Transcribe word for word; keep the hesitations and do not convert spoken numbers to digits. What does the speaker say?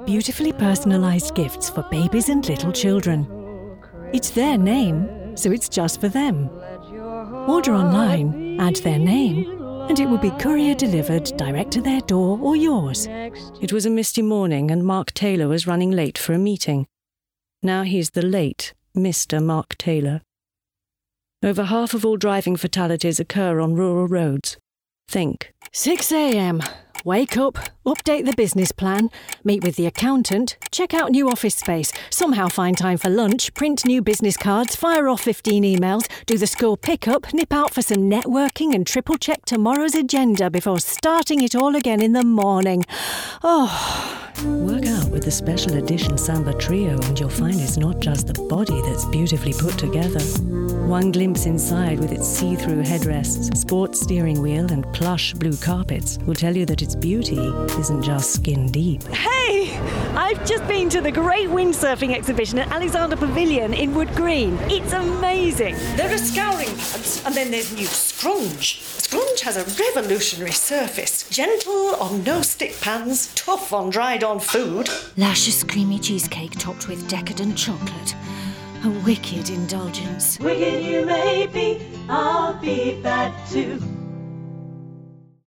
beautifully personalised gifts for babies and little children. It's their name, so it's just for them. Order online, add their name, and it will be courier delivered direct to their door or yours. It was a misty morning and Mark Taylor was running late for a meeting. Now he's the late Mister Mark Taylor. Over half of all driving fatalities occur on rural roads. Think. six a.m. Wake up, update the business plan, meet with the accountant, check out new office space, somehow find time for lunch, print new business cards, fire off fifteen emails, do the school pick-up, nip out for some networking and triple-check tomorrow's agenda before starting it all again in the morning. Oh. Work out with the special edition Samba Trio and you'll find it's not just the body that's beautifully put together. One glimpse inside with its see-through headrests, sports steering wheel and plush blue carpets will tell you that its beauty isn't just skin deep. Hey! I've just been to the Great Windsurfing exhibition at Alexander Pavilion in Wood Green. It's amazing. There are scouring pads and then there's new Scrunch. Scrunch has a revolutionary surface. Gentle on no-stick pans, tough on dried-on food. Luscious creamy cheesecake topped with decadent chocolate. A wicked indulgence. Wicked you may be, I'll be that too.